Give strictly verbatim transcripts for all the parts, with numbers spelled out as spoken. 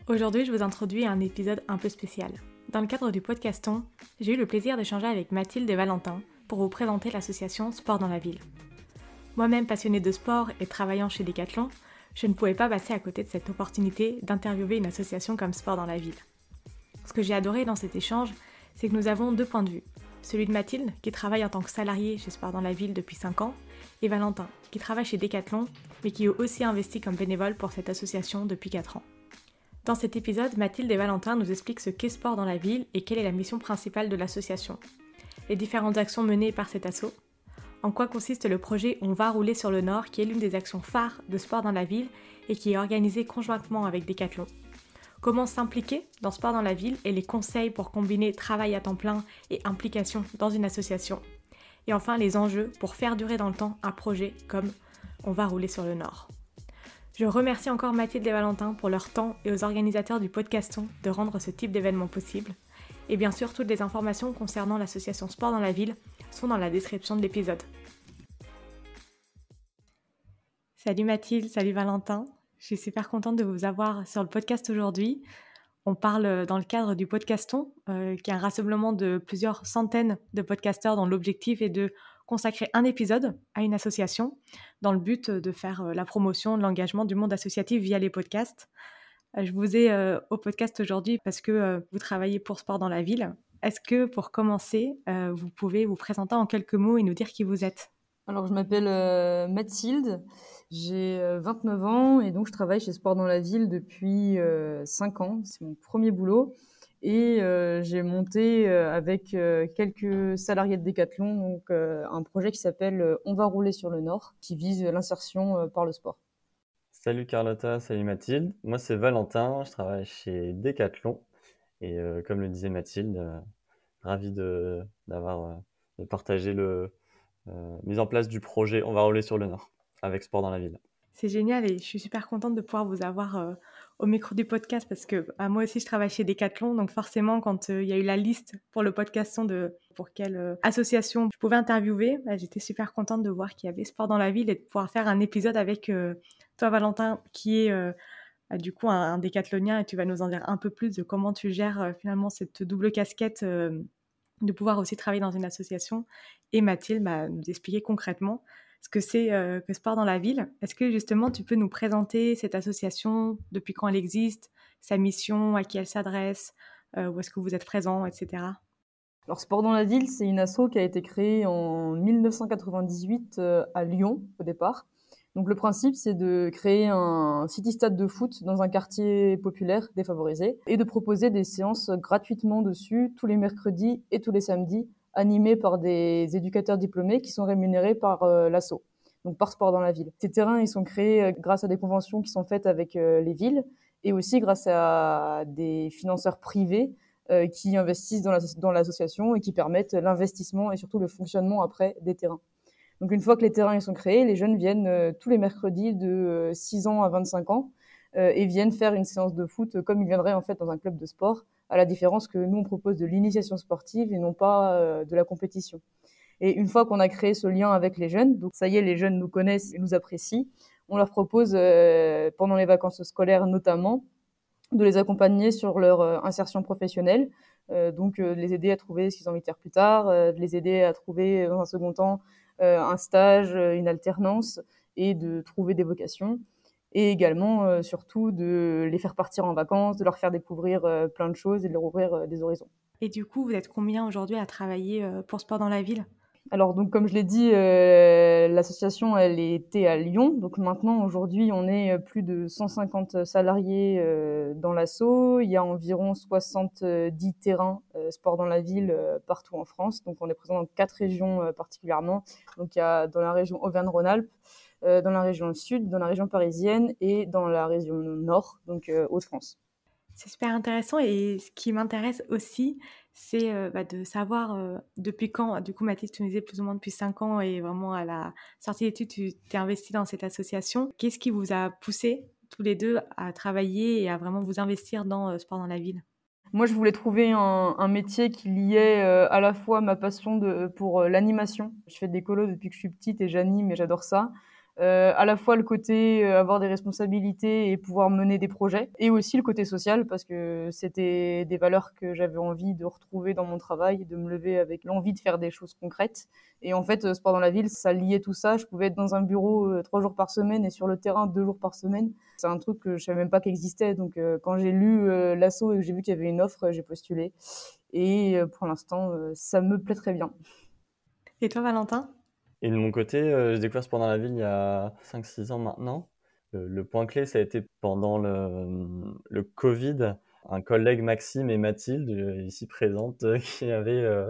Aujourd'hui, je vous introduis à un épisode un peu spécial. Dans le cadre du podcaston, j'ai eu le plaisir d'échanger avec Mathilde et Valentin pour vous présenter l'association Sport dans la ville. Moi-même passionnée de sport et travaillant chez Decathlon, je ne pouvais pas passer à côté de cette opportunité d'interviewer une association comme Sport dans la ville. Ce que j'ai adoré dans cet échange, c'est que nous avons deux points de vue. Celui de Mathilde, qui travaille en tant que salariée chez Sport dans la ville depuis cinq ans, et Valentin, qui travaille chez Decathlon, mais qui est aussi investi comme bénévole pour cette association depuis quatre ans. Dans cet épisode, Mathilde et Valentin nous expliquent ce qu'est Sport dans la ville et quelle est la mission principale de l'association, les différentes actions menées par cet asso, en quoi consiste le projet On va rouler sur le Nord, qui est l'une des actions phares de Sport dans la ville et qui est organisée conjointement avec Decathlon, comment s'impliquer dans Sport dans la ville et les conseils pour combiner travail à temps plein et implication dans une association, et enfin les enjeux pour faire durer dans le temps un projet comme On va rouler sur le Nord. Je remercie encore Mathilde et Valentin pour leur temps et aux organisateurs du podcaston de rendre ce type d'événement possible. Et bien sûr, toutes les informations concernant l'association Sport dans la ville sont dans la description de l'épisode. Salut Mathilde, salut Valentin. Je suis super contente de vous avoir sur le podcast aujourd'hui. On parle dans le cadre du podcaston, euh, qui est un rassemblement de plusieurs centaines de podcasteurs dont l'objectif est de consacrer un épisode à une association dans le but de faire la promotion de l'engagement du monde associatif via les podcasts. Je vous ai euh, au podcast aujourd'hui parce que euh, vous travaillez pour Sport dans la ville. Est-ce que pour commencer, euh, vous pouvez vous présenter en quelques mots et nous dire qui vous êtes ? Alors, je m'appelle euh, Mathilde, j'ai euh, vingt-neuf ans et donc je travaille chez Sport dans la ville depuis euh, cinq ans. C'est mon premier boulot et euh, j'ai monté euh, avec euh, quelques salariés de Decathlon donc, euh, un projet qui s'appelle euh, On va rouler sur le Nord, qui vise l'insertion euh, par le sport. Salut Carlotta, salut Mathilde. Moi c'est Valentin, je travaille chez Decathlon et euh, comme le disait Mathilde, euh, ravi de, d'avoir euh, de partager le euh, mise en place du projet On va rouler sur le Nord avec Sport dans la ville. C'est génial et je suis super contente de pouvoir vous avoir euh, au micro du podcast parce que bah, moi aussi je travaille chez Decathlon, donc forcément quand il euh, y a eu la liste pour le podcaston de pour quelle euh, association je pouvais interviewer, bah, j'étais super contente de voir qu'il y avait Sport dans la ville et de pouvoir faire un épisode avec euh, toi Valentin qui est euh, bah, du coup un, un décathlonien et tu vas nous en dire un peu plus de comment tu gères euh, finalement cette double casquette euh, de pouvoir aussi travailler dans une association et Mathilde bah, nous expliquer concrètement ce que c'est euh, que Sport dans la ville. Est-ce que justement tu peux nous présenter cette association, depuis quand elle existe, sa mission, à qui elle s'adresse, euh, où est-ce que vous êtes présent, et cetera. Alors, Sport dans la ville, c'est une asso qui a été créée en dix-neuf cent quatre-vingt-dix-huit euh, à Lyon au départ. Donc le principe, c'est de créer un city-stade de foot dans un quartier populaire défavorisé et de proposer des séances gratuitement dessus tous les mercredis et tous les samedis, animés par des éducateurs diplômés qui sont rémunérés par euh, l'asso, donc par Sport dans la ville. Ces terrains, ils sont créés euh, grâce à des conventions qui sont faites avec euh, les villes et aussi grâce à des financeurs privés euh, qui investissent dans, la, dans l'association et qui permettent l'investissement et surtout le fonctionnement après des terrains. Donc une fois que les terrains ils sont créés, les jeunes viennent euh, tous les mercredis de euh, six ans à vingt-cinq ans euh, et viennent faire une séance de foot euh, comme ils viendraient en fait dans un club de sport, à la différence que nous on propose de l'initiation sportive et non pas euh, de la compétition. Et une fois qu'on a créé ce lien avec les jeunes, donc ça y est, les jeunes nous connaissent et nous apprécient, on leur propose euh, pendant les vacances scolaires notamment de les accompagner sur leur euh, insertion professionnelle, euh, donc euh, de les aider à trouver ce qu'ils ont envie de faire plus tard, euh, de les aider à trouver dans un second temps euh, un stage, une alternance et de trouver des vocations. Et également, euh, surtout, de les faire partir en vacances, de leur faire découvrir euh, plein de choses et de leur ouvrir euh, des horizons. Et du coup, vous êtes combien aujourd'hui à travailler euh, pour Sport dans la ville ? Alors, donc, comme je l'ai dit, euh, l'association, elle était à Lyon. Donc, maintenant, aujourd'hui, on est plus de cent cinquante salariés euh, dans l'asso. Il y a environ soixante-dix terrains euh, sport dans la ville euh, partout en France. Donc, on est présent dans quatre régions euh, particulièrement. Donc, il y a dans la région Auvergne-Rhône-Alpes, euh, dans la région Sud, dans la région parisienne et dans la région Nord, donc euh, Hauts-de-France. C'est super intéressant et ce qui m'intéresse aussi, c'est euh, bah, de savoir euh, depuis quand, du coup Mathilde, tu nous disais plus ou moins depuis cinq ans et vraiment à la sortie d'études, tu t'es investie dans cette association. Qu'est-ce qui vous a poussé tous les deux à travailler et à vraiment vous investir dans euh, Sport dans la ville ? Moi, je voulais trouver un, un métier qui liait euh, à la fois ma passion de, pour euh, l'animation. Je fais des colos depuis que je suis petite et j'anime et j'adore ça. Euh, à la fois le côté euh, avoir des responsabilités et pouvoir mener des projets, et aussi le côté social, parce que c'était des valeurs que j'avais envie de retrouver dans mon travail, de me lever avec l'envie de faire des choses concrètes. Et en fait, euh, Sport dans la ville, ça liait tout ça. Je pouvais être dans un bureau euh, trois jours par semaine et sur le terrain deux jours par semaine. C'est un truc que je savais même pas qu'existait. Donc euh, quand j'ai lu euh, l'asso et que j'ai vu qu'il y avait une offre, j'ai postulé. Et euh, pour l'instant, euh, ça me plaît très bien. Et toi, Valentin? Et de mon côté, euh, j'ai découvert Sport dans la ville il y a cinq six ans maintenant. Le, le point clé, ça a été pendant le, le Covid. Un collègue, Maxime et Mathilde, euh, ici présentes, euh, qui avaient, euh,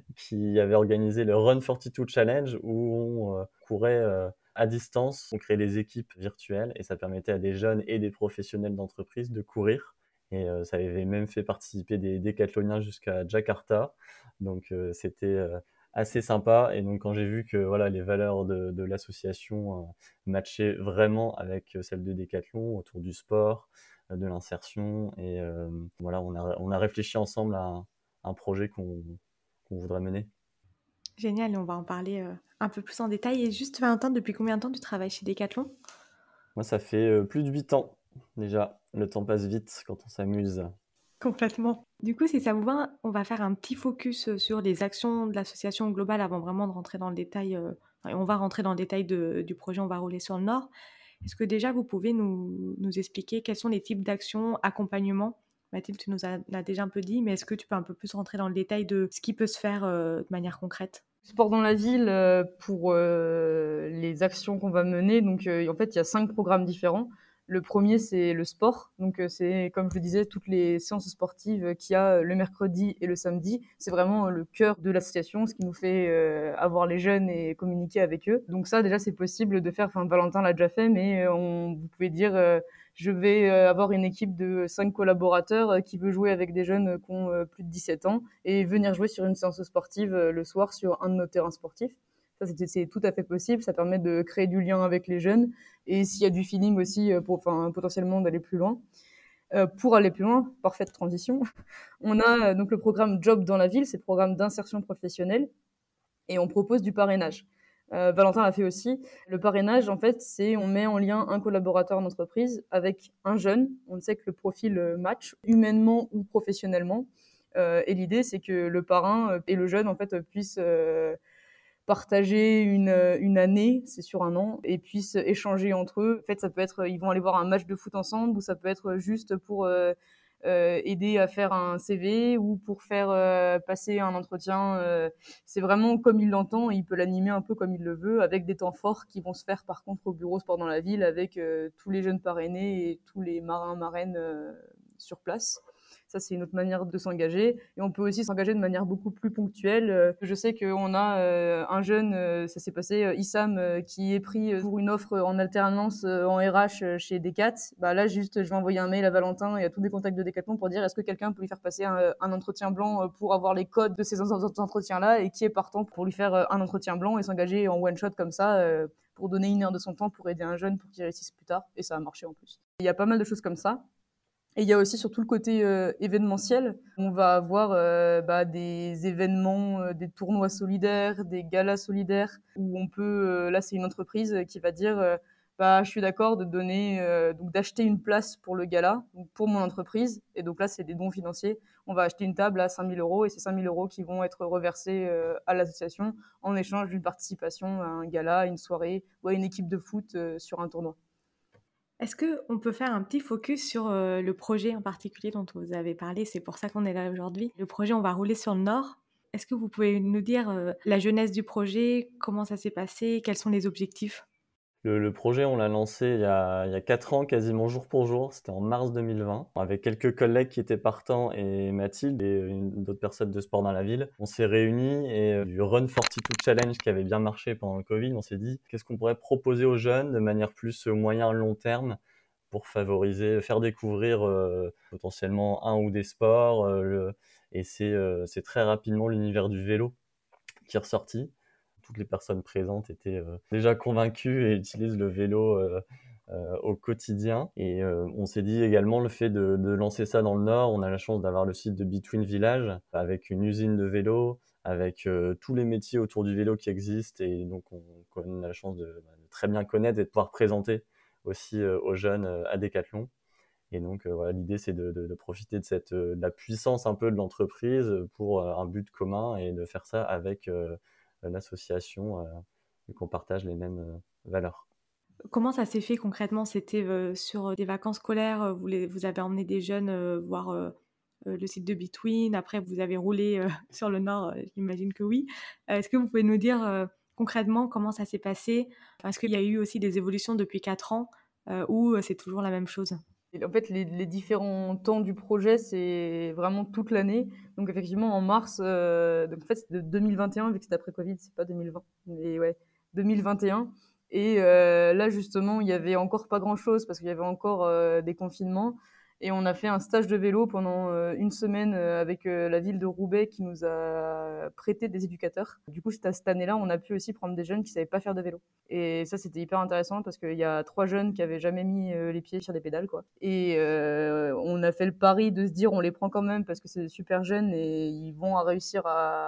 qui avaient organisé le Run quarante-deux Challenge où on euh, courait euh, à distance. On créait des équipes virtuelles et ça permettait à des jeunes et des professionnels d'entreprise de courir. Et euh, ça avait même fait participer des décathloniens jusqu'à Jakarta. Donc euh, c'était euh, assez sympa. Et donc quand j'ai vu que voilà, les valeurs de, de l'association euh, matchaient vraiment avec celles de Décathlon autour du sport, euh, de l'insertion, et euh, voilà, on a, on a réfléchi ensemble à un, un projet qu'on qu'on voudrait mener. Génial, et on va en parler euh, un peu plus en détail. Et juste, Valentin, depuis combien de temps tu travailles chez Decathlon? Moi, ça fait euh, plus de huit ans déjà. Le temps passe vite quand on s'amuse. Complètement. Du coup, si ça vous va, on va faire un petit focus euh, sur les actions de l'association globale avant vraiment de rentrer dans le détail. euh, enfin, on va rentrer dans le détail de- du projet, on va rouler sur le Nord. Est-ce que déjà vous pouvez nous, nous expliquer quels sont les types d'actions, accompagnement? Mathilde, tu nous as, l'as déjà un peu dit, mais est-ce que tu peux un peu plus rentrer dans le détail de ce qui peut se faire euh, de manière concrète? Sport dans la ville, euh, pour euh, les actions qu'on va mener, donc euh, en fait, il y a cinq programmes différents. Le premier, c'est le sport. Donc, euh, c'est, comme je le disais, toutes les séances sportives qu'il y a le mercredi et le samedi. C'est vraiment euh, le cœur de l'association, ce qui nous fait euh, avoir les jeunes et communiquer avec eux. Donc ça, déjà, c'est possible de faire. Enfin, Valentin l'a déjà fait, mais euh, on, vous pouvez dire, euh, je vais euh, avoir une équipe de cinq collaborateurs euh, qui veut jouer avec des jeunes qui ont euh, plus de dix-sept ans et venir jouer sur une séance sportive euh, le soir sur un de nos terrains sportifs. Ça, c'est, c'est tout à fait possible. Ça permet de créer du lien avec les jeunes et s'il y a du feeling aussi, pour, enfin, potentiellement d'aller plus loin. Euh, pour aller plus loin, parfaite transition, on a euh, donc le programme Job dans la ville, c'est le programme d'insertion professionnelle et on propose du parrainage. Euh, Valentin l'a fait aussi. Le parrainage, en fait, c'est on met en lien un collaborateur d'entreprise avec un jeune. On sait que le profil match humainement ou professionnellement. Euh, et l'idée, c'est que le parrain et le jeune, en fait, puissent euh, partager une, une année, c'est sur un an, et puissent échanger entre eux. En fait, ça peut être, ils vont aller voir un match de foot ensemble, ou ça peut être juste pour euh, euh, aider à faire un C V, ou pour faire euh, passer un entretien. Euh, c'est vraiment comme il l'entend, et il peut l'animer un peu comme il le veut, avec des temps forts qui vont se faire par contre au bureau Sport dans la ville, avec euh, tous les jeunes parrainés et tous les marins, marraines euh, sur place. Ça, c'est une autre manière de s'engager. Et on peut aussi s'engager de manière beaucoup plus ponctuelle. Je sais qu'on a euh, un jeune, euh, ça s'est passé, euh, Issam, euh, qui est pris pour une offre en alternance euh, en R H chez Decat. Bah, là, juste, je vais envoyer un mail à Valentin et à tous les contacts de Decathlon pour dire est-ce que quelqu'un peut lui faire passer un, un entretien blanc pour avoir les codes de ces entretiens-là et qui est partant pour lui faire un entretien blanc et s'engager en one-shot comme ça euh, pour donner une heure de son temps pour aider un jeune pour qu'il réussisse plus tard. Et ça a marché en plus. Il y a pas mal de choses comme ça. Et il y a aussi surtout le côté euh, événementiel. On va avoir euh, bah, des événements, euh, des tournois solidaires, des galas solidaires, où on peut, euh, là c'est une entreprise qui va dire, euh, bah je suis d'accord de donner, euh, donc d'acheter une place pour le gala, donc pour mon entreprise, et donc là c'est des dons financiers. On va acheter une table à cinq mille euros, et c'est cinq mille euros qui vont être reversés euh, à l'association en échange d'une participation à un gala, à une soirée, ou à une équipe de foot euh, sur un tournoi. Est-ce qu'on peut faire un petit focus sur euh, le projet en particulier dont vous avez parlé? C'est pour ça qu'on est là aujourd'hui. Le projet, on va rouler sur le Nord. Est-ce que vous pouvez nous dire euh, la jeunesse du projet, comment ça s'est passé, quels sont les objectifs? Le, le projet, on l'a lancé il y a, il y a quatre ans, quasiment jour pour jour. C'était en mars deux mille vingt. Avec quelques collègues qui étaient partants et Mathilde et une, d'autres personnes de Sport dans la ville. On s'est réunis et euh, du Run quarante-deux Challenge qui avait bien marché pendant le Covid, on s'est dit qu'est-ce qu'on pourrait proposer aux jeunes de manière plus moyen-long terme pour favoriser, faire découvrir euh, potentiellement un ou des sports. Euh, le, et c'est, euh, c'est très rapidement l'univers du vélo qui est ressorti. Toutes les personnes présentes étaient euh, déjà convaincues et utilisent le vélo euh, euh, au quotidien. Et euh, on s'est dit également le fait de, de lancer ça dans le Nord. On a la chance d'avoir le site de Between Village avec une usine de vélo, avec euh, tous les métiers autour du vélo qui existent. Et donc on, on a la chance de, de très bien connaître et de pouvoir présenter aussi euh, aux jeunes euh, à Decathlon. Et donc euh, voilà, l'idée c'est de, de, de profiter de, cette, euh, de la puissance un peu de l'entreprise pour euh, un but commun et de faire ça avec euh, l'association euh, et qu'on partage les mêmes euh, valeurs. Comment ça s'est fait concrètement? C'était euh, sur des vacances scolaires, euh, vous, les, vous avez emmené des jeunes euh, voir euh, euh, le site de Between, après vous avez roulé euh, sur le Nord, euh, j'imagine que oui. Euh, est-ce que vous pouvez nous dire euh, concrètement comment ça s'est passé? Enfin, est-ce qu'il y a eu aussi des évolutions depuis quatre ans euh, ou euh, c'est toujours la même chose? Et en fait, les, les différents temps du projet, c'est vraiment toute l'année. Donc effectivement, en mars, euh, donc en fait, c'est de deux mille vingt et un, vu que c'est après Covid, c'est pas deux mille vingt, mais ouais, deux mille vingt et un. Et euh, là, justement, il y avait encore pas grand-chose parce qu'il y avait encore euh, des confinements. Et on a fait un stage de vélo pendant euh, une semaine euh, avec euh, la ville de Roubaix qui nous a prêté des éducateurs. Du coup, cette cette année-là, on a pu aussi prendre des jeunes qui savaient pas faire de vélo. Et ça, c'était hyper intéressant parce qu'il y a trois jeunes qui avaient jamais mis euh, les pieds sur des pédales, quoi. Et euh, on a fait le pari de se dire, on les prend quand même parce que c'est des super jeunes et ils vont réussir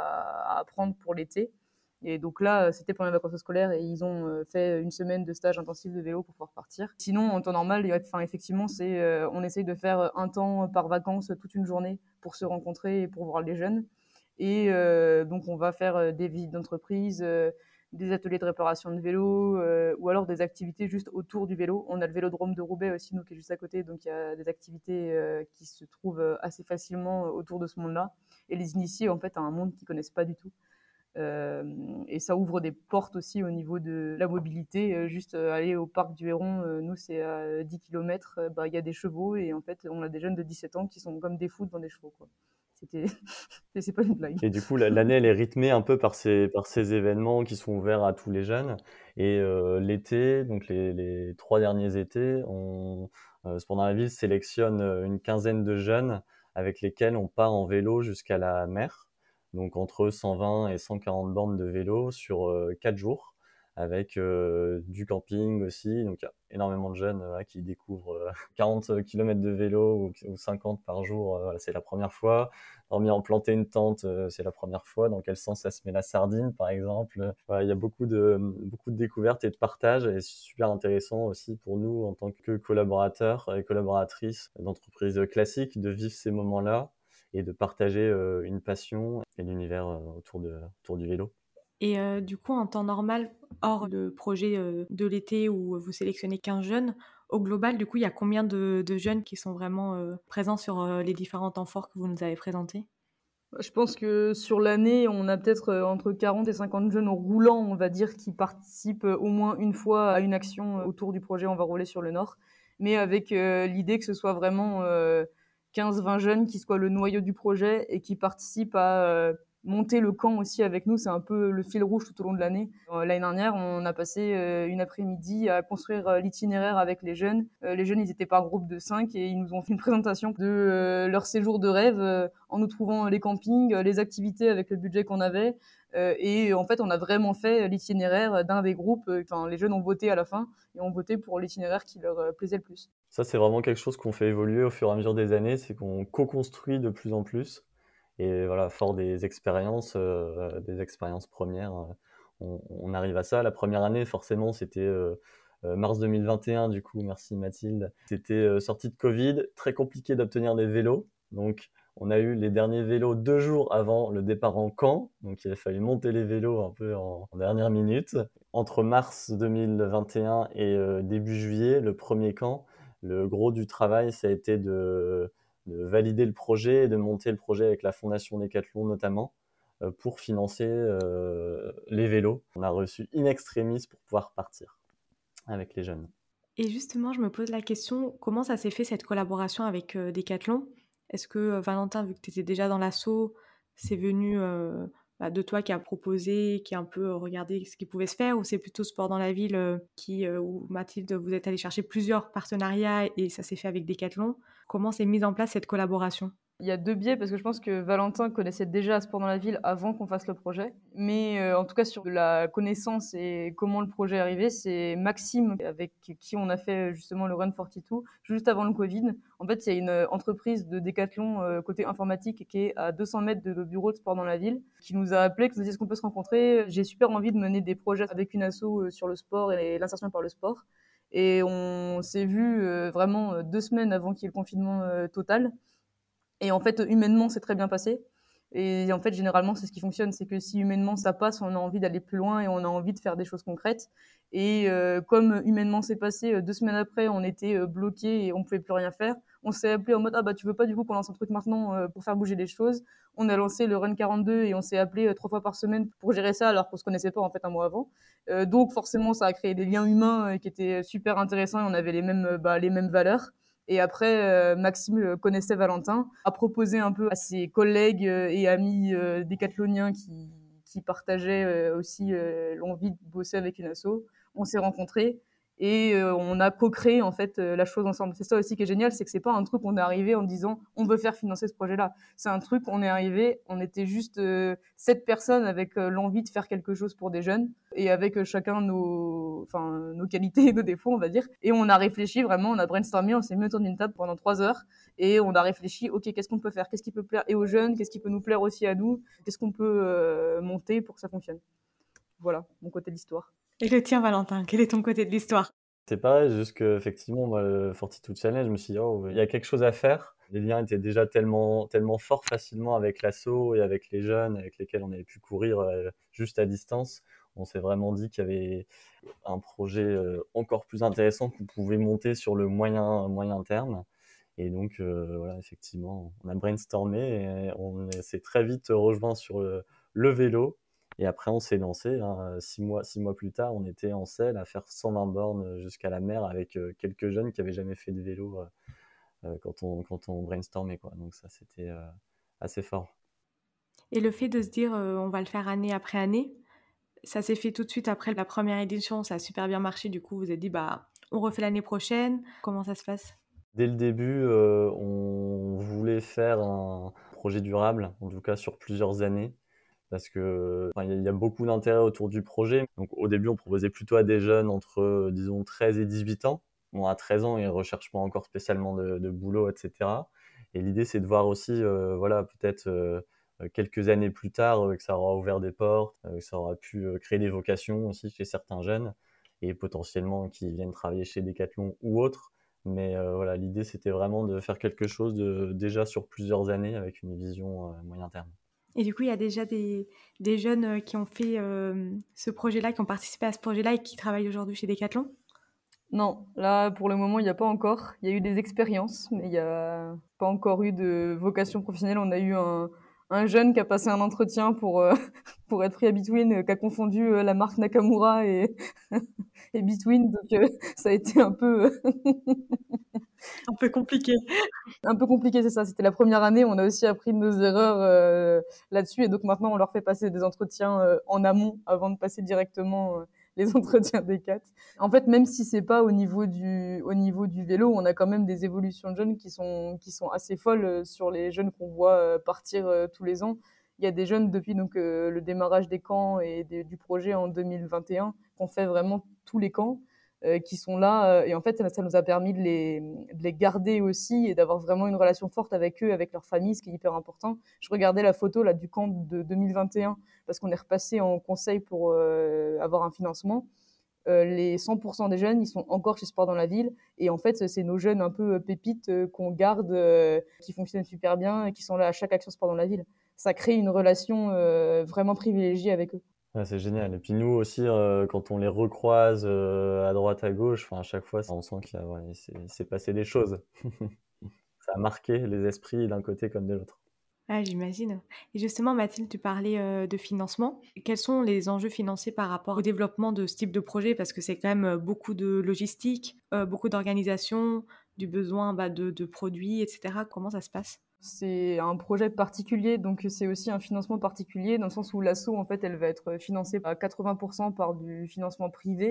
à, à apprendre pour l'été. Et donc là, c'était pendant les vacances scolaires et ils ont euh, fait une semaine de stage intensif de vélo pour pouvoir partir. Sinon, en temps normal, enfin, effectivement, c'est, euh, on essaye de faire un temps par vacances, toute une journée pour se rencontrer et pour voir les jeunes. Et euh, donc, on va faire des visites d'entreprise, euh, des ateliers de réparation de vélo, euh, ou alors des activités juste autour du vélo. On a le vélodrome de Roubaix aussi, nous, qui est juste à côté, donc il y a des activités euh, qui se trouvent assez facilement autour de ce monde-là, et les initier en fait à un monde qu'ils connaissent pas du tout. Euh, et ça ouvre des portes aussi au niveau de la mobilité. Euh, juste euh, aller au parc du Héron, euh, nous c'est à dix kilomètres, euh, bah, y a des chevaux et en fait on a des jeunes de dix-sept ans qui sont comme des fous devant des chevaux, quoi. C'était... c'est pas une blague. Et du coup, la- l'année, elle est rythmée un peu par ces, par ces événements qui sont ouverts à tous les jeunes. Et euh, l'été, donc les, les trois derniers étés, on, euh, Sport dans la ville sélectionne euh, une quinzaine de jeunes avec lesquels on part en vélo jusqu'à la mer. Donc entre cent vingt et cent quarante bornes de vélo sur euh, quatre jours, avec euh, du camping aussi. Donc il y a énormément de jeunes euh, qui découvrent euh, quarante kilomètres de vélo ou, ou cinquante par jour. Euh, c'est la première fois. Dormir en planter une tente, euh, c'est la première fois. Dans quel sens ça se met la sardine, par exemple. Voilà, il y a beaucoup de, beaucoup de découvertes et de partages, et c'est super intéressant aussi pour nous en tant que collaborateurs et collaboratrices d'entreprises classiques de vivre ces moments-là et de partager euh, une passion et l'univers euh, autour, de, autour du vélo. Et euh, du coup, en temps normal, hors le projet euh, de l'été où vous sélectionnez quinze jeunes, au global, du coup, il y a combien de, de jeunes qui sont vraiment euh, présents sur euh, les différents temps forts que vous nous avez présentés? Je pense que sur l'année, on a peut-être euh, entre quarante et cinquante jeunes roulants, on va dire, qui participent euh, au moins une fois à une action euh, autour du projet On va rouler sur le Nord, mais avec euh, l'idée que ce soit vraiment euh, quinze vingt jeunes qui soient le noyau du projet et qui participent à euh, monter le camp aussi avec nous. C'est un peu le fil rouge tout au long de l'année. Euh, l'année dernière, on a passé euh, une après-midi à construire euh, l'itinéraire avec les jeunes. Euh, les jeunes, ils étaient par groupe de cinq et ils nous ont fait une présentation de euh, leur séjour de rêve euh, en nous trouvant les campings, les activités avec le budget qu'on avait. Euh, et en fait, on a vraiment fait l'itinéraire d'un des groupes. Enfin, les jeunes ont voté à la fin et ont voté pour l'itinéraire qui leur euh, plaisait le plus. Ça, c'est vraiment quelque chose qu'on fait évoluer au fur et à mesure des années, c'est qu'on co-construit de plus en plus. Et voilà, fort des expériences, euh, des expériences premières, euh, on, on arrive à ça. La première année, forcément, c'était euh, euh, mars deux mille vingt et un, du coup, merci Mathilde. C'était euh, sortie de Covid, très compliqué d'obtenir des vélos. Donc, on a eu les derniers vélos deux jours avant le départ en camp. Donc, il a fallu monter les vélos un peu en, en dernière minute. Entre mars deux mille vingt et un et euh, début juillet, le premier camp, le gros du travail, ça a été de de valider le projet et de monter le projet avec la Fondation Decathlon notamment euh, pour financer euh, les vélos. On a reçu in extremis pour pouvoir partir avec les jeunes. Et justement, je me pose la question, comment ça s'est fait cette collaboration avec euh, Decathlon? Est-ce que euh, Valentin, vu que tu étais déjà dans l'asso, c'est venu euh, bah, de toi qui a proposé, qui a un peu euh, regardé ce qui pouvait se faire, ou c'est plutôt Sport dans la ville euh, qui, euh, où Mathilde, vous êtes allé chercher plusieurs partenariats et ça s'est fait avec Decathlon? Comment s'est mise en place cette collaboration? Il y a deux biais parce que je pense que Valentin connaissait déjà Sport dans la ville avant qu'on fasse le projet. Mais euh, en tout cas, sur de la connaissance et comment le projet est arrivé, c'est Maxime avec qui on a fait justement le Run quarante-deux juste avant le Covid. En fait, il y a une entreprise de Décathlon euh, côté informatique qui est à deux cents mètres de nos bureaux de Sport dans la ville qui nous a appelé, qui nous a dit est-ce qu'on peut se rencontrer. J'ai super envie de mener des projets avec une asso euh, sur le sport et l'insertion par le sport. Et on s'est vu euh, vraiment euh, deux semaines avant qu'il y ait le confinement euh, total. Et en fait, humainement, c'est très bien passé. Et en fait, généralement, c'est ce qui fonctionne, c'est que si humainement ça passe, on a envie d'aller plus loin et on a envie de faire des choses concrètes. Et euh, comme humainement c'est passé, euh, deux semaines après, on était euh, bloqué et on pouvait plus rien faire. On s'est appelé en mode ah bah tu veux pas du coup qu'on lance un truc maintenant euh, pour faire bouger les choses. On a lancé le Run quarante-deux et on s'est appelé euh, trois fois par semaine pour gérer ça alors qu'on se connaissait pas en fait un mois avant. Euh, donc forcément, ça a créé des liens humains euh, qui étaient super intéressants. Et on avait les mêmes euh, bah, les mêmes valeurs. Et après, euh, Maxime connaissait Valentin, a proposé un peu à ses collègues euh, et amis euh, décathloniens qui, qui partageaient euh, aussi euh, l'envie de bosser avec une asso. On s'est rencontrés et euh, on a co-créé en fait euh, la chose ensemble. C'est ça aussi qui est génial, c'est que c'est pas un truc on est arrivé en disant on veut faire financer ce projet-là. C'est un truc on est arrivé, on était juste euh, sept personnes avec euh, l'envie de faire quelque chose pour des jeunes et avec euh, chacun nos, enfin nos qualités et nos défauts on va dire. Et on a réfléchi vraiment, on a brainstormé, on s'est mis autour d'une table pendant trois heures et on a réfléchi, ok qu'est-ce qu'on peut faire, qu'est-ce qui peut plaire et aux jeunes, qu'est-ce qui peut nous plaire aussi à nous, qu'est-ce qu'on peut euh, monter pour que ça fonctionne. Voilà mon côté de l'histoire. Et le tien, Valentin, quel est ton côté de l'histoire? C'est pareil, juste qu'effectivement, moi, le quarante-deux Challenge, je me suis dit, oh, il y a quelque chose à faire. Les liens étaient déjà tellement, tellement forts facilement avec l'asso et avec les jeunes avec lesquels on avait pu courir euh, juste à distance. On s'est vraiment dit qu'il y avait un projet euh, encore plus intéressant qu'on pouvait monter sur le moyen, moyen terme. Et donc, euh, voilà, effectivement, on a brainstormé et on s'est très vite rejoint sur le, le vélo. Et après, on s'est lancé. Hein. Six mois, six mois plus tard, on était en selle à faire cent vingt bornes jusqu'à la mer avec euh, quelques jeunes qui n'avaient jamais fait de vélo euh, quand, on, quand on brainstormait, quoi. Donc ça, c'était euh, assez fort. Et le fait de se dire euh, on va le faire année après année, ça s'est fait tout de suite après la première édition, ça a super bien marché. Du coup, vous vous êtes dit bah on refait l'année prochaine. Comment ça se passe? Dès le début, euh, on voulait faire un projet durable, en tout cas sur plusieurs années. Parce que enfin, il y a beaucoup d'intérêt autour du projet. Donc au début, on proposait plutôt à des jeunes entre, euh, disons, treize et dix-huit ans. Bon, à treize ans, ils ne recherchent pas encore spécialement de, de boulot, et cetera. Et l'idée, c'est de voir aussi, euh, voilà, peut-être euh, quelques années plus tard, euh, que ça aura ouvert des portes, euh, que ça aura pu euh, créer des vocations aussi chez certains jeunes, et potentiellement qui viennent travailler chez Decathlon ou autres. Mais euh, voilà, l'idée, c'était vraiment de faire quelque chose de, déjà sur plusieurs années avec une vision euh, moyen terme. Et du coup, il y a déjà des, des jeunes euh, qui ont fait euh, ce projet-là, qui ont participé à ce projet-là et qui travaillent aujourd'hui chez Decathlon? Non, là pour le moment il n'y a pas encore. Il y a eu des expériences, mais il n'y a pas encore eu de vocation professionnelle. On a eu un, un jeune qui a passé un entretien pour, euh, pour être pris à Between, euh, qui a confondu euh, la marque Nakamura et, et Between. Donc euh, ça a été un peu, euh, Un peu compliqué. un peu compliqué, c'est ça. C'était la première année. On a aussi appris de nos erreurs euh, là-dessus. Et donc maintenant on leur fait passer des entretiens euh, en amont avant de passer directement euh, les entretiens des quatre. En fait, même si c'est pas au niveau du au niveau du vélo, on a quand même des évolutions de jeunes qui sont qui sont assez folles sur les jeunes qu'on voit partir tous les ans. Il y a des jeunes depuis donc euh, le démarrage des camps et des, du projet en deux mille vingt et un qu'on fait vraiment tous les camps euh, qui sont là euh, et en fait ça, ça nous a permis de les de les garder aussi et d'avoir vraiment une relation forte avec eux, avec leur famille, ce qui est hyper important. Je regardais la photo là du camp de deux mille vingt et un parce qu'on est repassé en conseil pour euh, avoir un financement. Euh, les cent pour cent des jeunes, ils sont encore chez Sport dans la ville. Et en fait, c'est nos jeunes un peu pépites euh, qu'on garde, euh, qui fonctionnent super bien et qui sont là à chaque action Sport dans la ville. Ça crée une relation euh, vraiment privilégiée avec eux. Ouais, c'est génial. Et puis nous aussi, euh, quand on les recroise euh, à droite, à gauche, enfin à chaque fois, on sent qu'il y a, ouais, il s'est, il s'est passé des choses. Ça a marqué les esprits d'un côté comme de l'autre. Ah, j'imagine. Et justement, Mathilde, tu parlais euh, de financement. Quels sont les enjeux financiers par rapport au développement de ce type de projet? Parce que c'est quand même euh, beaucoup de logistique, euh, beaucoup d'organisation, du besoin bah, de, de produits, et cetera. Comment ça se passe? C'est un projet particulier, donc c'est aussi un financement particulier, dans le sens où l'asso, en fait, elle va être financée à quatre-vingts pour cent par du financement privé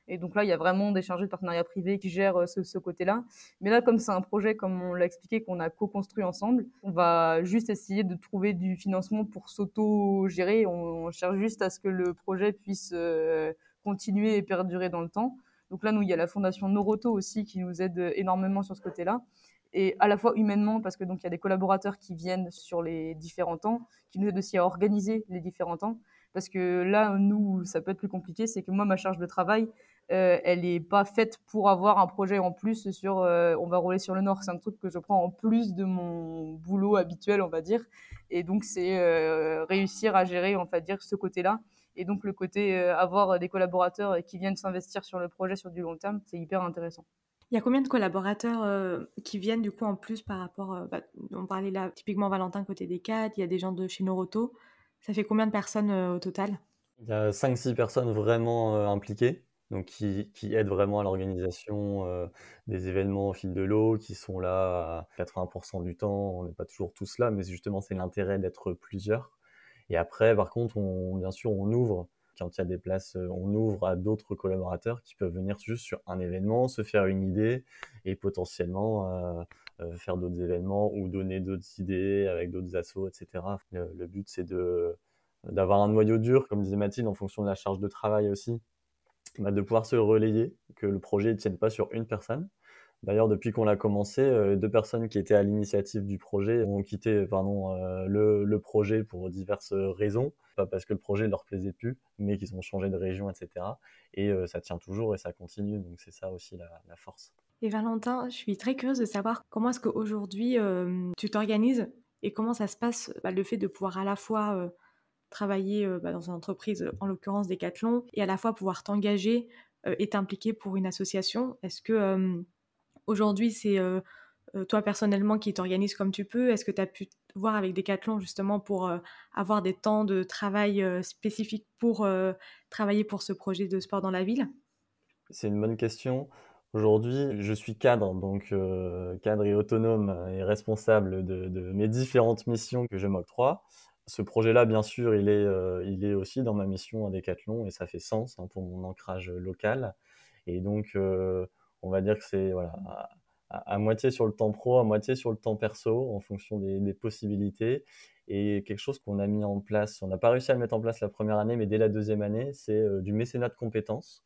Et donc là, il y a vraiment des chargés de partenariat privé qui gèrent ce, ce côté-là. Mais là, comme c'est un projet, comme on l'a expliqué, qu'on a co-construit ensemble, on va juste essayer de trouver du financement pour s'auto-gérer. On, on cherche juste à ce que le projet puisse euh, continuer et perdurer dans le temps. Donc là, nous, il y a la fondation Noroto aussi qui nous aide énormément sur ce côté-là. Et à la fois humainement, parce que donc il y a des collaborateurs qui viennent sur les différents temps, qui nous aident aussi à organiser les différents temps. Parce que là, nous, ça peut être plus compliqué, c'est que moi, ma charge de travail, euh, elle est pas faite pour avoir un projet en plus sur euh, on va rouler sur le Nord. C'est un truc que je prends en plus de mon boulot habituel, on va dire. Et donc, c'est euh, réussir à gérer, on va dire, ce côté-là. Et donc, le côté euh, avoir des collaborateurs qui viennent s'investir sur le projet sur du long terme, c'est hyper intéressant. Il y a combien de collaborateurs euh, qui viennent du coup en plus par rapport, euh, bah, on parlait là typiquement Valentin côté des cadres, il y a des gens de chez Noroto. Ça fait combien de personnes euh, au total? Il y a cinq six personnes vraiment euh, impliquées, donc qui, qui aident vraiment à l'organisation euh, des événements au fil de l'eau, qui sont là à quatre-vingts pour cent du temps. On n'est pas toujours tous là, mais justement, c'est l'intérêt d'être plusieurs. Et après, par contre, on, bien sûr, on ouvre, quand il y a des places, euh, on ouvre à d'autres collaborateurs qui peuvent venir juste sur un événement, se faire une idée et potentiellement euh, euh, faire d'autres événements ou donner d'autres idées avec d'autres assos, et cetera. Le, le but, c'est de d'avoir un noyau dur, comme disait Mathilde, en fonction de la charge de travail aussi, bah, de pouvoir se relayer, que le projet ne tienne pas sur une personne. D'ailleurs, depuis qu'on l'a commencé, euh, deux personnes qui étaient à l'initiative du projet ont quitté pardon, euh, le, le projet pour diverses raisons. Pas parce que le projet ne leur plaisait plus, mais qu'ils ont changé de région, et cetera. Et euh, ça tient toujours et ça continue. Donc c'est ça aussi la, la force. Et Valentin, je suis très curieuse de savoir comment est-ce qu'aujourd'hui euh, tu t'organises et comment ça se passe, bah, le fait de pouvoir à la fois euh, travailler euh, bah, dans une entreprise, en l'occurrence Decathlon, et à la fois pouvoir t'engager euh, et t'impliquer pour une association. Est-ce que euh, aujourd'hui c'est euh, euh, toi personnellement qui t'organises comme tu peux? Est-ce que tu as pu voir avec Decathlon justement pour euh, avoir des temps de travail euh, spécifiques pour euh, travailler pour ce projet de sport dans la ville? C'est une bonne question. Aujourd'hui, je suis cadre, donc euh, cadre et autonome et responsable de, de mes différentes missions que je m'octroie. Ce projet-là, bien sûr, il est, euh, il est aussi dans ma mission à Decathlon et ça fait sens hein, pour mon ancrage local. Et donc, euh, on va dire que c'est voilà, à, à- à moitié sur le temps pro, à moitié sur le temps perso, en fonction des, des possibilités. Et quelque chose qu'on a mis en place, on n'a pas réussi à le mettre en place la première année, mais dès la deuxième année, c'est euh, du mécénat de compétences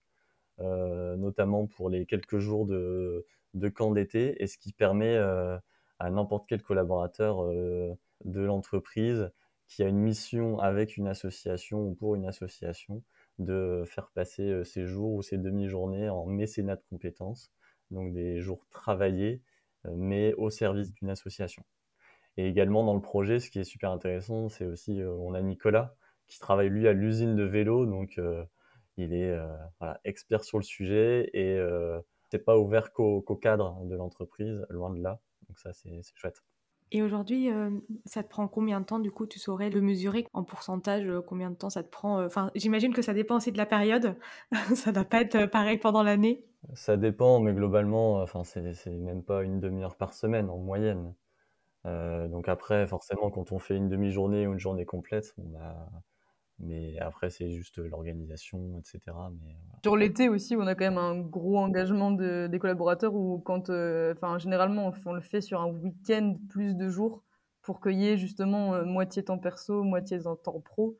euh, notamment pour les quelques jours de, de camp d'été, et ce qui permet euh, à n'importe quel collaborateur euh, de l'entreprise qui a une mission avec une association ou pour une association de faire passer euh, ses jours ou ses demi-journées en mécénat de compétences, donc des jours travaillés, euh, mais au service d'une association. Et également dans le projet, ce qui est super intéressant, c'est aussi, euh, on a Nicolas qui travaille lui à l'usine de vélo, donc euh, il est euh, voilà, expert sur le sujet et euh, c'est pas ouvert qu'au qu'au cadre de l'entreprise, loin de là. Donc ça, c'est c'est chouette. Et aujourd'hui, euh, ça te prend combien de temps, du coup, tu saurais le mesurer en pourcentage, euh, combien de temps ça te prend euh, Enfin, j'imagine que ça dépend aussi de la période. Ça doit pas être euh, pareil pendant l'année. Ça dépend, mais globalement, enfin, c'est c'est même pas une demi-heure par semaine en moyenne. Euh, donc après, forcément, quand on fait une demi-journée ou une journée complète, bon, bah, mais après, c'est juste l'organisation, et cetera. Mais Sur l'été aussi, on a quand même un gros engagement de, des collaborateurs où quand, euh, enfin, généralement, on, f- on le fait sur un week-end plus de jours pour qu'il y ait justement euh, moitié temps perso, moitié temps temps pro.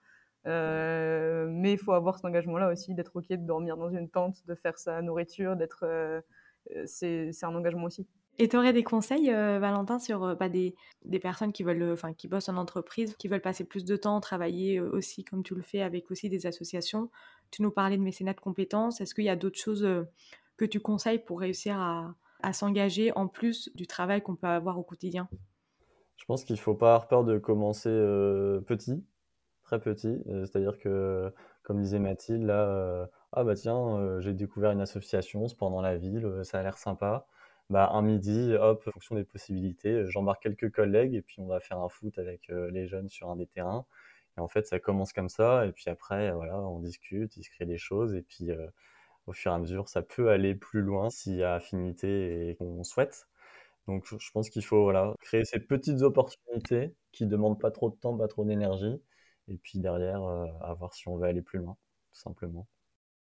Euh, mais il faut avoir cet engagement-là aussi, d'être OK de dormir dans une tente, de faire sa nourriture, d'être, euh, euh, c'est, c'est un engagement aussi. Et tu aurais des conseils, euh, Valentin, sur euh, bah, des, des personnes qui veulent, euh, enfin, qui bossent en entreprise, qui veulent passer plus de temps, travailler euh, aussi comme tu le fais avec aussi des associations. Tu nous parlais de mécénat de compétences. Est-ce qu'il y a d'autres choses euh, que tu conseilles pour réussir à, à s'engager en plus du travail qu'on peut avoir au quotidien? je pense qu'il faut pas avoir peur de commencer euh, petit. Très petit, euh, c'est-à-dire que, comme disait Mathilde, là, euh, ah bah tiens, euh, j'ai découvert une association, Sport dans la ville, euh, ça a l'air sympa. Bah un midi, hop, en fonction des possibilités, euh, j'embarque quelques collègues et puis on va faire un foot avec euh, les jeunes sur un des terrains. Et en fait, ça commence comme ça, et puis après, euh, voilà, on discute, il se crée des choses, et puis euh, au fur et à mesure, ça peut aller plus loin s'il y a affinité et qu'on souhaite. Donc je je pense qu'il faut voilà, créer ces petites opportunités qui demandent pas trop de temps, pas trop d'énergie, et puis derrière, euh, à voir si on veut aller plus loin, tout simplement.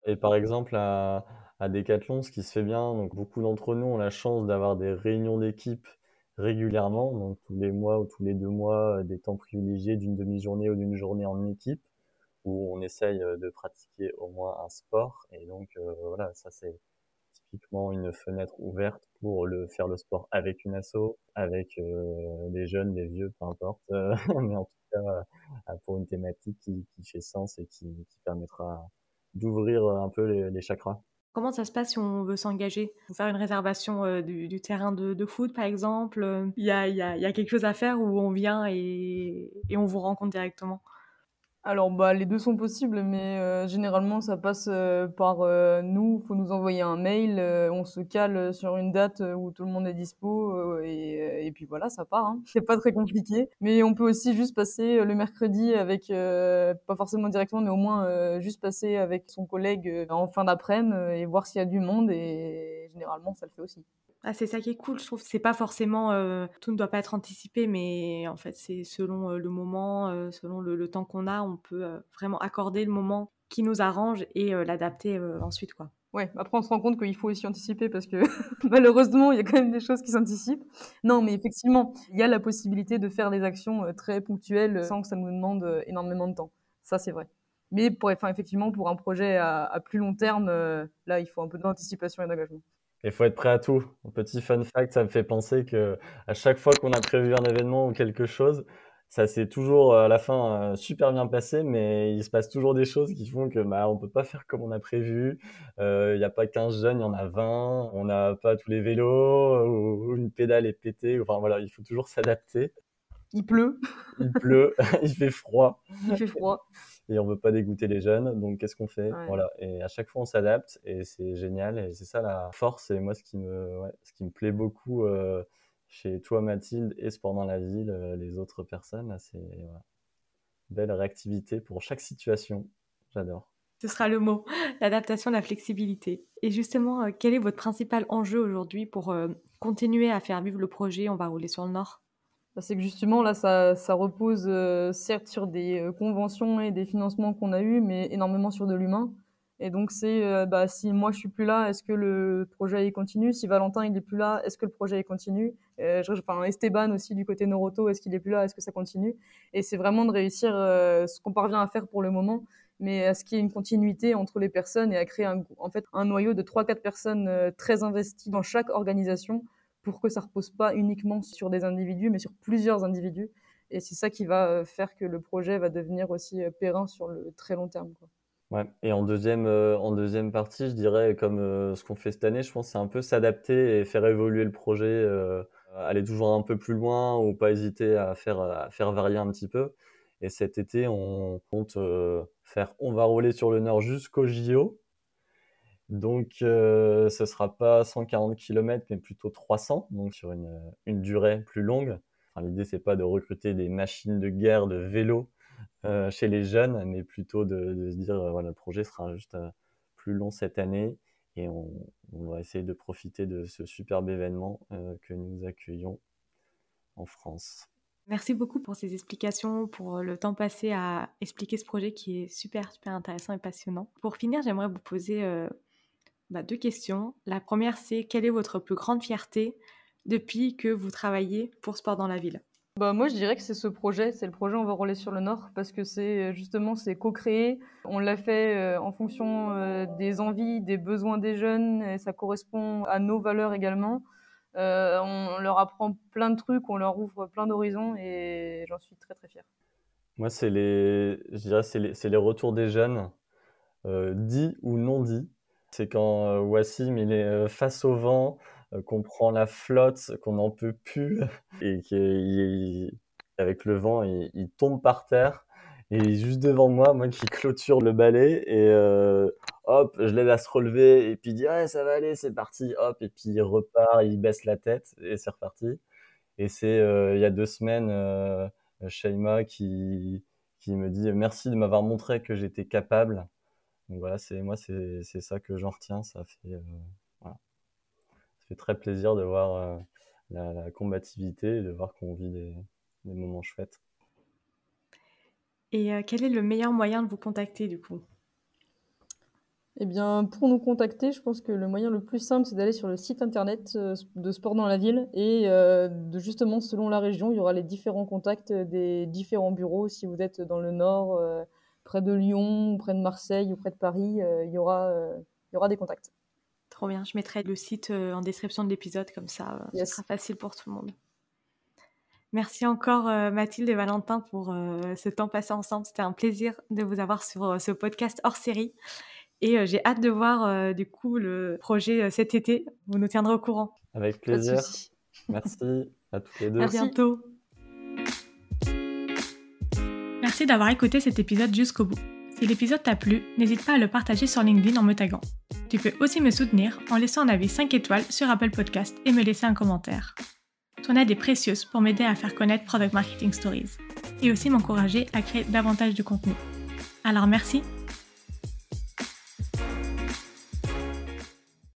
Et par exemple, à, à Decathlon, ce qui se fait bien, donc beaucoup d'entre nous ont la chance d'avoir des réunions d'équipe régulièrement, donc tous les mois ou tous les deux mois, euh, des temps privilégiés d'une demi-journée ou d'une journée en équipe, où on essaye euh, de pratiquer au moins un sport. Et donc, euh, voilà, ça c'est typiquement une fenêtre ouverte pour le faire le sport avec une asso, avec euh, des jeunes, des vieux, peu importe, euh, mais en tout cas euh, pour une thématique qui, qui fait sens et qui, qui permettra d'ouvrir un peu les, les chakras. Comment ça se passe si on veut s'engager? Faut faire une réservation euh, du, du terrain de, de foot, par exemple. Euh, Il y a, il y a- il y a quelque chose à faire où on vient et, et on vous rencontre directement. Alors, bah, les deux sont possibles, mais euh, généralement, ça passe euh, par euh, nous. Il faut nous envoyer un mail, euh, on se cale sur une date euh, où tout le monde est dispo, euh, et, euh, et puis voilà, ça part, hein. C'est pas très compliqué. Mais on peut aussi juste passer euh, le mercredi avec, euh, pas forcément directement, mais au moins euh, juste passer avec son collègue euh, en fin d'après-midi euh, et voir s'il y a du monde, et généralement, ça le fait aussi. Ah, c'est ça qui est cool, je trouve. C'est pas forcément, euh, tout ne doit pas être anticipé, mais en fait, c'est selon euh, le moment, euh, selon le, le temps qu'on a, on peut euh, vraiment accorder le moment qui nous arrange et euh, l'adapter euh, ensuite, quoi. Ouais, après on se rend compte qu'il faut aussi anticiper parce que malheureusement, il y a quand même des choses qui s'anticipent. Non, mais effectivement, il y a la possibilité de faire des actions euh, très ponctuelles euh, sans que ça nous demande euh, énormément de temps. Ça, c'est vrai. Mais pour, enfin, effectivement, pour un projet à, à plus long terme, euh, là, il faut un peu d'anticipation et d'engagement. Il faut être prêt à tout. Un petit fun fact, ça me fait penser que à chaque fois qu'on a prévu un événement ou quelque chose, ça s'est toujours à la fin euh, super bien passé, mais il se passe toujours des choses qui font que bah on peut pas faire comme on a prévu. Euh, Il n'y a pas quinze jeunes, il y en a vingt. On n'a pas tous les vélos ou, ou une pédale est pétée. Enfin voilà, il faut toujours s'adapter. Il pleut, Il pleut, il fait froid il fait froid. et on veut pas dégoûter les jeunes. Donc qu'est-ce qu'on fait? Ouais. Voilà. Et à chaque fois on s'adapte et c'est génial et c'est ça la force. Et moi ce qui me, ouais, ce qui me plaît beaucoup euh, chez toi Mathilde et Sport dans la ville, euh, les autres personnes, là, c'est voilà, belle réactivité pour chaque situation. J'adore. Ce sera le mot, l'adaptation, la flexibilité. Et justement, euh, quel est votre principal enjeu aujourd'hui pour euh, continuer à faire vivre le projet On va rouler sur le Nord? Bah, c'est que justement, là, ça, ça repose euh, certes sur des euh, conventions et des financements qu'on a eus, mais énormément sur de l'humain. Et donc, c'est, euh, bah, si moi je suis plus là, est-ce que le projet il continue? Si Valentin il est plus là, est-ce que le projet il continue? euh, je- Enfin, Esteban aussi du côté Noroto, est-ce qu'il est plus là? Est-ce que ça continue? Et c'est vraiment de réussir euh, ce qu'on parvient à faire pour le moment, mais à ce qu'il y ait une continuité entre les personnes et à créer un, en fait, un noyau de trois quatre personnes euh, très investies dans chaque organisation pour que ça repose pas uniquement sur des individus, mais sur plusieurs individus. Et c'est ça qui va euh, faire que le projet va devenir aussi euh, périn sur le très long terme, quoi. Ouais. Et en deuxième, euh, en deuxième partie, je dirais, comme euh, ce qu'on fait cette année, je pense, c'est un peu s'adapter et faire évoluer le projet, euh, aller toujours un peu plus loin ou pas hésiter à faire, à faire varier un petit peu. Et cet été, on compte euh, faire On va rouler sur le Nord jusqu'au J O. Donc, euh, ce sera pas cent quarante kilomètres, mais plutôt trois cents, donc sur une, une durée plus longue. Enfin, l'idée, c'est pas de recruter des machines de guerre de vélo euh, chez les jeunes, mais plutôt de, de se dire, euh, voilà, le projet sera juste euh, plus long cette année et on, on va essayer de profiter de ce superbe événement euh, que nous accueillons en France. Merci beaucoup pour ces explications, pour le temps passé à expliquer ce projet qui est super, super intéressant et passionnant. Pour finir, j'aimerais vous poser euh, bah, deux questions. La première, c'est quelle est votre plus grande fierté depuis que vous travaillez pour Sport dans la ville? Bah, moi, je dirais que c'est ce projet, c'est le projet On va rouler sur le Nord, parce que c'est euh, justement, c'est co-créé. On l'a fait euh, en fonction euh, des envies, des besoins des jeunes, et ça correspond à nos valeurs également. Euh, on leur apprend plein de trucs, on leur ouvre plein d'horizons, et j'en suis très très fière. Moi, c'est les, je dirais, c'est les, c'est les retours des jeunes, euh, dits ou non dits. C'est quand euh, Wassim il est euh, face au vent, euh, qu'on prend la flotte, qu'on n'en peut plus, et qu'avec le vent, il, il tombe par terre. Et il est juste devant moi, moi qui clôture le balai, et euh, hop, je l'aide à se relever, et puis il dit ouais, ça va aller, c'est parti, hop, et puis il repart, il baisse la tête, et c'est reparti. Et c'est euh, il y a deux semaines, euh, Shaima qui, qui me dit merci de m'avoir montré que j'étais capable. Donc voilà, c'est moi, c'est c'est ça que j'en retiens. Ça fait euh, voilà, ça fait très plaisir de voir euh, la, la combativité et de voir qu'on vit des, des moments chouettes. Et euh, quel est le meilleur moyen de vous contacter du coup? Eh bien, pour nous contacter, je pense que le moyen le plus simple, c'est d'aller sur le site internet euh, de Sport dans la ville et euh, de justement, selon la région, il y aura les différents contacts des différents bureaux. Si vous êtes dans le nord, euh, près de Lyon, près de Marseille ou près de Paris, euh, il y aura, euh, il y aura des contacts. Trop bien, je mettrai le site euh, en description de l'épisode, comme ça, euh, Yes. ce sera facile pour tout le monde. Merci encore euh, Mathilde et Valentin pour euh, ce temps passé ensemble. C'était un plaisir de vous avoir sur euh, ce podcast hors série. Et euh, j'ai hâte de voir euh, du coup le projet euh, cet été. Vous nous tiendrez au courant. Avec Pas de plaisir. souci. Merci à toutes les deux. À Merci. bientôt. Merci d'avoir écouté cet épisode jusqu'au bout. Si l'épisode t'a plu, n'hésite pas à le partager sur LinkedIn en me taguant. Tu peux aussi me soutenir en laissant un avis cinq étoiles sur Apple Podcast et me laisser un commentaire. Ton aide est précieuse pour m'aider à faire connaître Product Marketing Stories et aussi m'encourager à créer davantage de contenu. Alors merci